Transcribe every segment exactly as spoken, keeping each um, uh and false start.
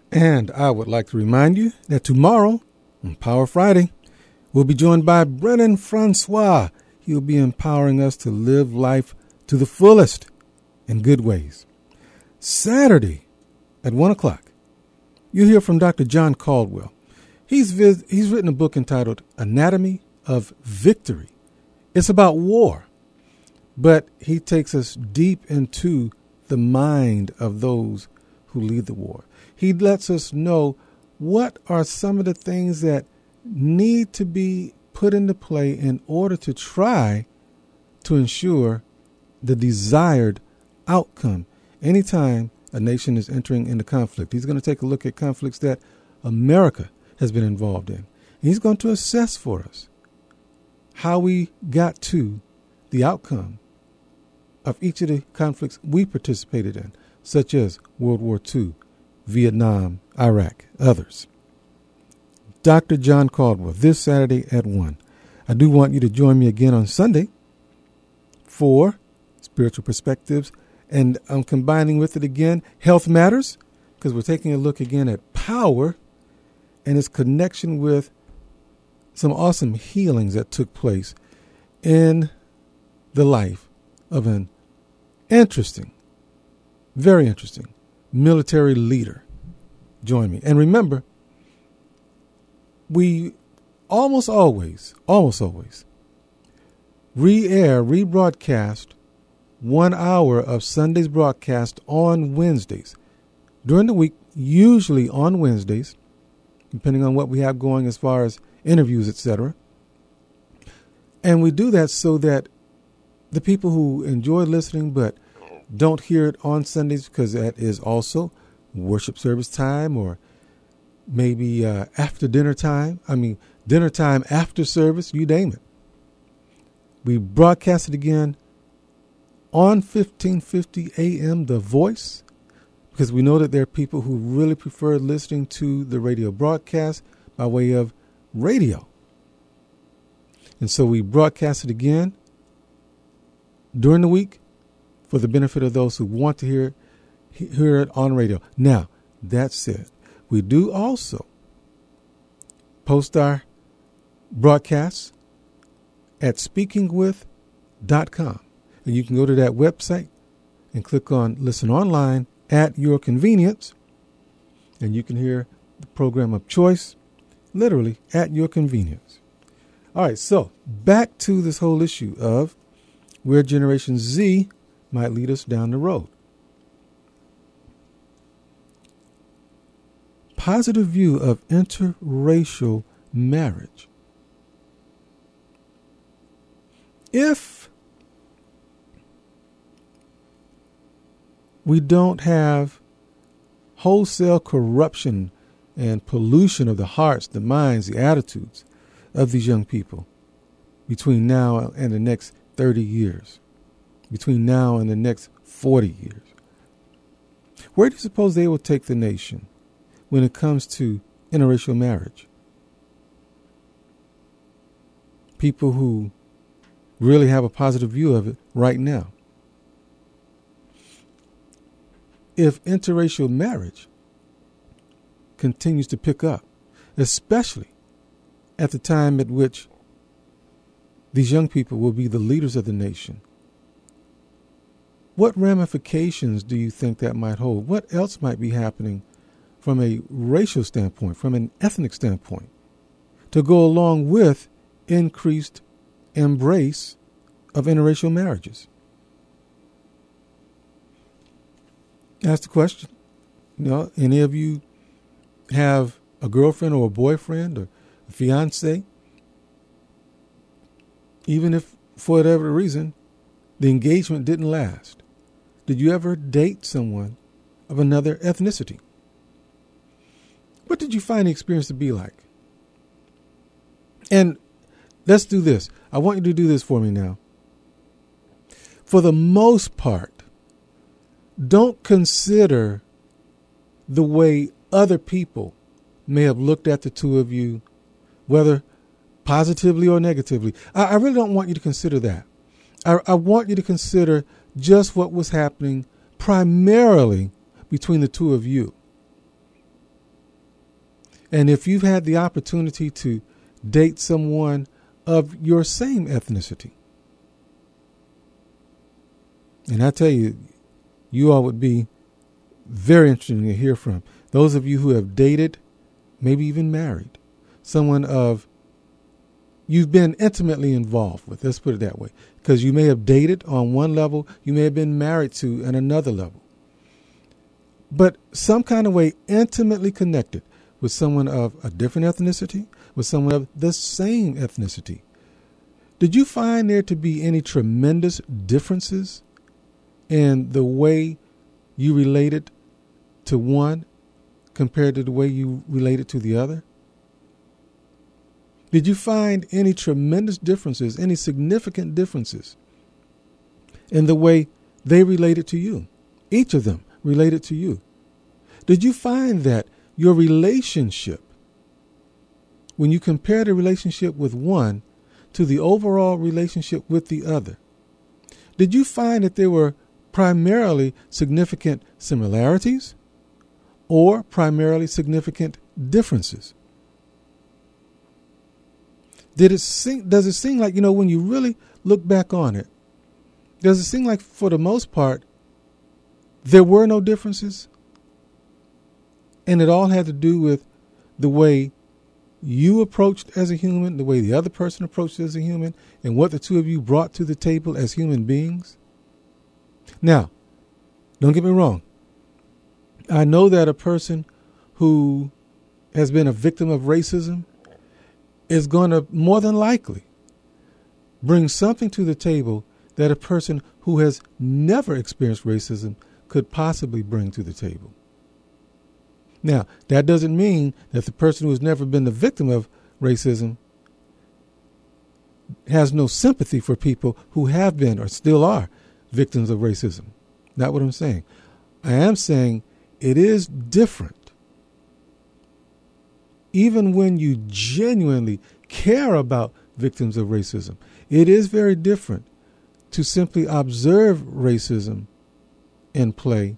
And I would like to remind you that tomorrow, on Power Friday, we'll be joined by Brennan Francois. He'll be empowering us to live life to the fullest in good ways. Saturday at one o'clock, you'll hear from Doctor John Caldwell. He's vis- he's written a book entitled Anatomy of Victory. It's about war, but he takes us deep into the mind of those who lead the war. He lets us know what are some of the things that need to be put into play in order to try to ensure the desired outcome anytime a nation is entering into conflict. He's going to take a look at conflicts that America has been involved in. He's going to assess for us how we got to the outcome of each of the conflicts we participated in, such as World War Two, Vietnam, Iraq, others. Doctor John Caldwell, this Saturday at one. I do want you to join me again on Sunday for Spiritual Perspectives, and I'm combining with it again Health Matters, because we're taking a look again at power and its connection with some awesome healings that took place in the life of an interesting, very interesting military leader. Join me. And remember, we almost always, almost always re-air, rebroadcast one hour of Sunday's broadcast on Wednesdays. During the week, usually on Wednesdays, depending on what we have going as far as interviews, et cetera. And we do that so that the people who enjoy listening but don't hear it on Sundays, because that is also worship service time or maybe uh, after dinner time. I mean, dinner time after service, you name it. We broadcast it again on fifteen fifty A M The Voice, because we know that there are people who really prefer listening to the radio broadcast by way of radio. And so we broadcast it again during the week for the benefit of those who want to hear hear it on radio. Now, that said, we do also post our broadcasts at speaking with dot com. And you can go to that website and click on Listen Online at your convenience, and you can hear the program of choice literally at your convenience. All right, so back to this whole issue of where Generation Z might lead us down the road. Positive view of interracial marriage. If we don't have wholesale corruption and pollution of the hearts, the minds, the attitudes of these young people between now and the next thirty years, between now and the next forty years, where do you suppose they will take the nation when it comes to interracial marriage? People who really have a positive view of it right now. If interracial marriage continues to pick up, especially at the time at which these young people will be the leaders of the nation, what ramifications do you think that might hold? What else might be happening from a racial standpoint, from an ethnic standpoint, to go along with increased embrace of interracial marriages? Ask the question. You know, any of you have a girlfriend or a boyfriend or a fiance? Even if for whatever reason the engagement didn't last, did you ever date someone of another ethnicity? What did you find the experience to be like? And let's do this. I want you to do this for me now. For the most part, don't consider the way other people may have looked at the two of you, whether positively or negatively. I, I really don't want you to consider that. I, I want you to consider just what was happening primarily between the two of you. And if you've had the opportunity to date someone of your same ethnicity, and I tell you, you all would be very interesting to hear from. Those of you who have dated, maybe even married, someone of you've been intimately involved with, let's put it that way, because you may have dated on one level, you may have been married to on another level, but some kind of way intimately connected with someone of a different ethnicity, with someone of the same ethnicity. Did you find there to be any tremendous differences in the way you related to one compared to the way you related to the other? Did you find any tremendous differences, any significant differences in the way they related to you? Each of them related to you. Did you find that your relationship, when you compare the relationship with one to the overall relationship with the other, did you find that there were primarily significant similarities or primarily significant differences? Did it seem, does it seem like, you know, when you really look back on it, does it seem like for the most part, there were no differences? And it all had to do with the way you approached as a human, the way the other person approached as a human, and what the two of you brought to the table as human beings? Now, don't get me wrong. I know that a person who has been a victim of racism is going to more than likely bring something to the table that a person who has never experienced racism could possibly bring to the table. Now, that doesn't mean that the person who has never been the victim of racism has no sympathy for people who have been or still are victims of racism. Not what I'm saying. I am saying it is different. Even when you genuinely care about victims of racism, it is very different to simply observe racism in play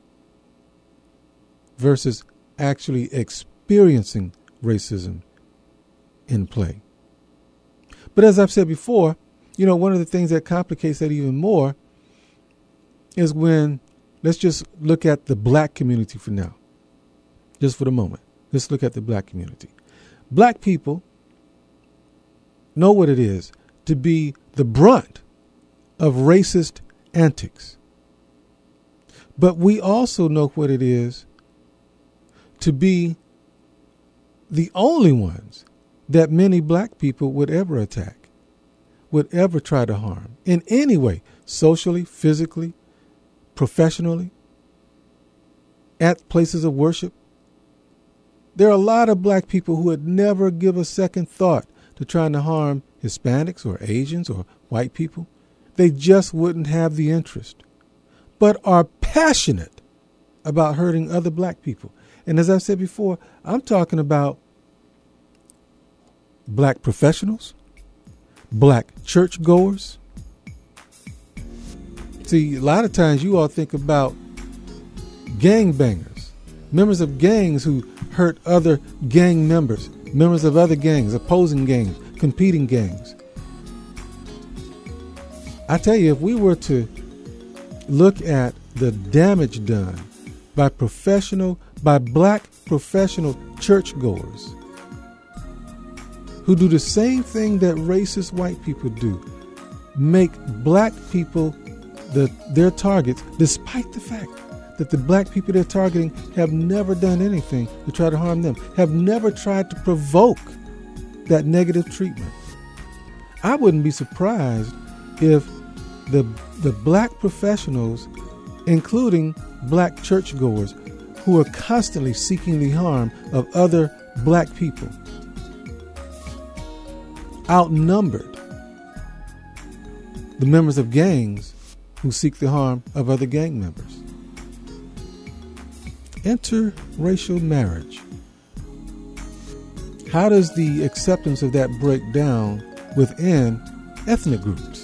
versus actually experiencing racism in play. But as I've said before, you know, one of the things that complicates that even more is when, let's just look at the black community for now, just for the moment. Let's look at the black community. Black people know what it is to be the brunt of racist antics. But we also know what it is to be the only ones that many black people would ever attack, would ever try to harm in any way, socially, physically, professionally, at places of worship. There are a lot of black people who would never give a second thought to trying to harm Hispanics or Asians or white people. They just wouldn't have the interest, but are passionate about hurting other black people. And as I said before, I'm talking about black professionals, black churchgoers. See, a lot of times you all think about gangbangers, members of gangs who hurt other gang members, members of other gangs, opposing gangs, competing gangs. I tell you, if we were to look at the damage done by professional, by black professional churchgoers who do the same thing that racist white people do, make black people the, their targets, despite the fact that the black people they're targeting have never done anything to try to harm them, have never tried to provoke that negative treatment. I wouldn't be surprised if the the black professionals, including black churchgoers, who are constantly seeking the harm of other black people, outnumbered the members of gangs who seek the harm of other gang members. Interracial marriage. How does the acceptance of that break down within ethnic groups?